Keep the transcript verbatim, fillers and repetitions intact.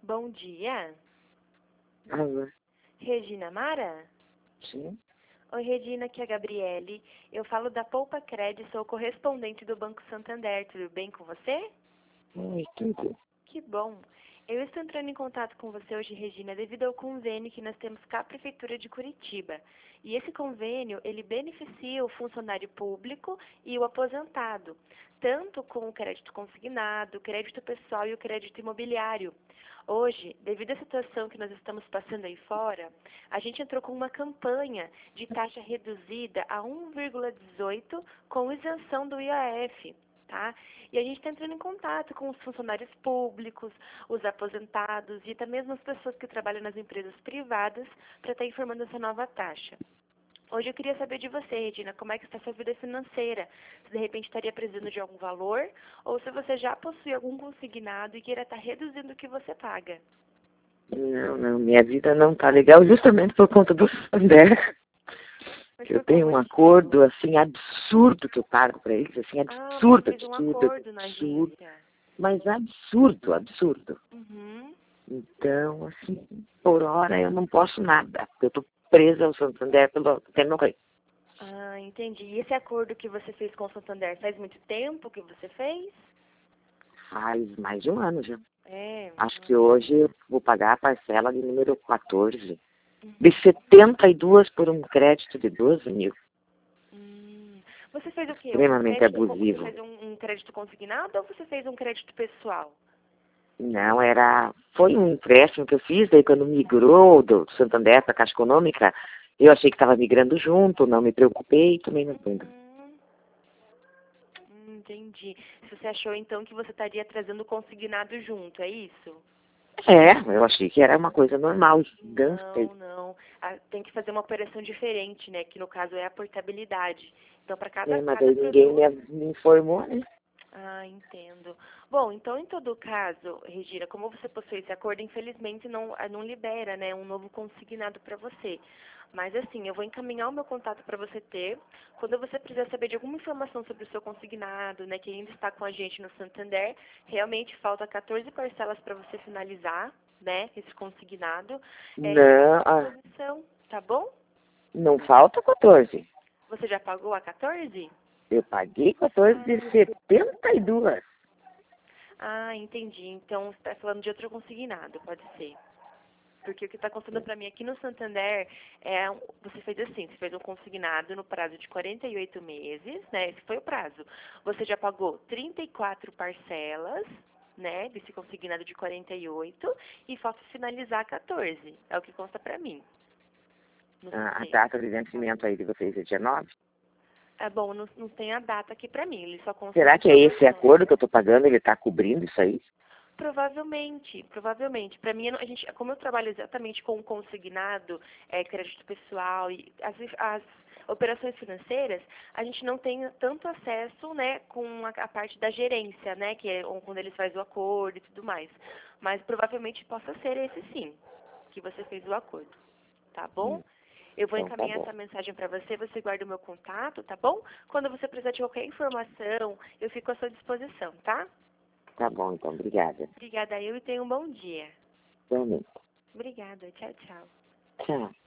Bom dia. Alô? Regina Mara? Sim? Oi, Regina, aqui é a Gabriele. Eu falo da Poupa Cred, sou correspondente do Banco Santander. Tudo bem com você? Oi, tudo. Que bom. Eu estou entrando em contato com você hoje, Regina, devido ao convênio que nós temos com a Prefeitura de Curitiba. E esse convênio, ele beneficia o funcionário público e o aposentado, tanto com o crédito consignado, o crédito pessoal e o crédito imobiliário. Hoje, devido à situação que nós estamos passando aí fora, a gente entrou com uma campanha de taxa reduzida a um vírgula dezoito com isenção do I A F. Tá? E a gente está entrando em contato com os funcionários públicos, os aposentados e até mesmo as pessoas que trabalham nas empresas privadas para estar informando essa nova taxa. Hoje eu queria saber de você, Regina, como é que está a sua vida financeira? Se de repente estaria precisando de algum valor ou se você já possui algum consignado e queira estar reduzindo o que você paga. Não, não, minha vida não tá legal justamente por conta do Santander. Mas Eu por tenho um favor, acordo, assim, absurdo que eu pago pra eles, assim, ah, você absurdo, fez um absurdo, acordo na absurdo, agência. mas absurdo, absurdo. Uhum. Então, assim, por hora eu não posso nada, porque eu tô presa ao Santander pelo até morrer. Ah, entendi. E esse acordo que você fez com o Santander, faz muito tempo que você fez? Faz mais de um ano já. É. Acho que hoje eu vou pagar a parcela de número quatorze. De setenta e duas por um crédito de doze mil. Hum. Você fez o quê? Um Extremamente crédito, co- você abusivo. fez um, um crédito consignado ou você fez um crédito pessoal? Não, era. Foi um empréstimo que eu fiz, daí quando migrou do Santander para a Caixa Econômica, eu achei que estava migrando junto, não me preocupei e tomei na bunda. Hum, hum, entendi. Você achou então que você estaria trazendo o consignado junto, é isso? É, eu achei que era uma coisa normal, dancei. Não, não. Ah, tem que fazer uma operação diferente, né? Que no caso é a portabilidade. Então, para cada, É, mas cada daí ninguém me, produto. me informou, né? Ah, entendo. Bom, então, em todo caso, Regina, como você possui esse acordo, infelizmente não, ah, não libera, né, um novo consignado para você. Mas, assim, eu vou encaminhar o meu contato para você ter. Quando você precisar saber de alguma informação sobre o seu consignado, né, que ainda está com a gente no Santander, realmente falta quatorze parcelas para você finalizar, né, esse consignado. É, e eu Não, fico à ah, disposição, tá bom? não falta quatorze. Você já pagou a quatorze? Eu paguei quatorze de setenta e duas. Ah, entendi. Então, você está falando de outro consignado, pode ser. Porque o que está constando para mim aqui no Santander é, um- você fez assim, você fez um consignado no prazo de quarenta e oito meses, né? Esse foi o prazo. Você já pagou trinta e quatro parcelas, né? Desse consignado de quarenta e oito e falta finalizar quatorze. É o que consta para mim no Ah, a sistema. data de vencimento aí de vocês é dia nove? É bom, não, não tem a data aqui para mim, ele só consta as Será que é esse informações. acordo que eu estou pagando, ele está cobrindo isso aí? Provavelmente, provavelmente. Para mim, a gente, como eu trabalho exatamente com o consignado, é, crédito pessoal e as, as operações financeiras, a gente não tem tanto acesso, né, com a, a parte da gerência, né, que é quando eles fazem o acordo e tudo mais. Mas provavelmente possa ser esse sim, que você fez o acordo, tá bom? Hum, Eu vou então tá encaminhar bom. essa mensagem para você, você guarda o meu contato, tá bom? Quando você precisar de qualquer informação, eu fico à sua disposição, tá? Tá bom, então, obrigada. Obrigada eu e tenha um bom dia. Realmente. Obrigada. Tchau, tchau. Tchau.